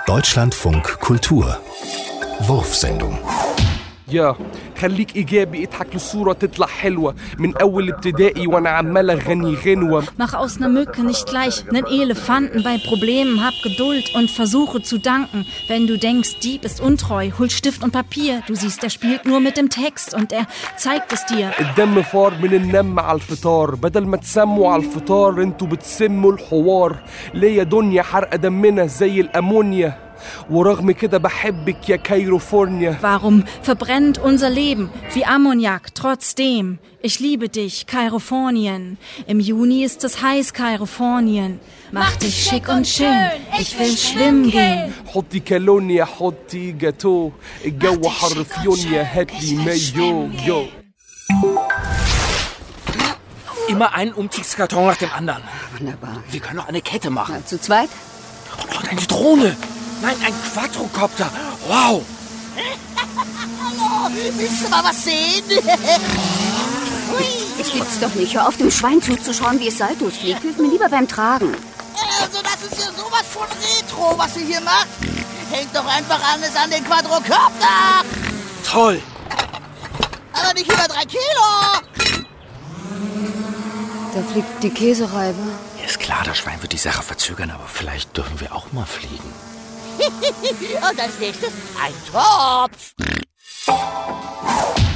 Deutschlandfunk Kultur Wurfsendung. يا خليك إيجابي اضحك للصورة تطلع حلوة من أول ابتدائي وأنا عمال أغني غنوة. Mach aus ner Mücke nicht gleich nen Elefanten bei Problemen, hab Geduld und versuche zu danken. Wenn du denkst, Dieb ist untreu, hol Stift und Papier. Du siehst, er spielt nur mit dem Text und er zeigt es dir. الدم فار من النم على الفطار بدل ما تسموا على الفطار انتوا بتسموا الحوار. ليه يا دنيا حرقة دمنا زي الأمونيا ورغم كده بحبك يا كايروفورنيا. Warum verbrennt unser Leben wie Ammoniak trotzdem? Ich liebe dich, Kairofornien. Im Juni ist es heiß, Kairofornien. Mach dich schick und schön, ich will schwimmen gehen. حطي كالونيا حطي جاتو الجو حر في يونيا هاتلي مايو يو. Immer einen Umzugskarton nach dem anderen. Wunderbar. Wir können noch eine Kette machen. Na, zu zweit? Oh, eine Drohne. Nein, ein Quadrocopter. Wow. Hallo, willst du mal was sehen? Das gibt's doch nicht. Hör auf, dem Schwein zuzuschauen, wie es Saltos fliegt. Hilf mir lieber beim Tragen. Also das ist ja sowas von Retro, was ihr hier macht. Hängt doch einfach alles an den Quadrocopter. Toll. Aber nicht über 3 Kilo. Da fliegt die Käsereibe. Ja, ist klar, das Schwein wird die Sache verzögern, aber vielleicht dürfen wir auch mal fliegen. Und als nächstes ein Topf.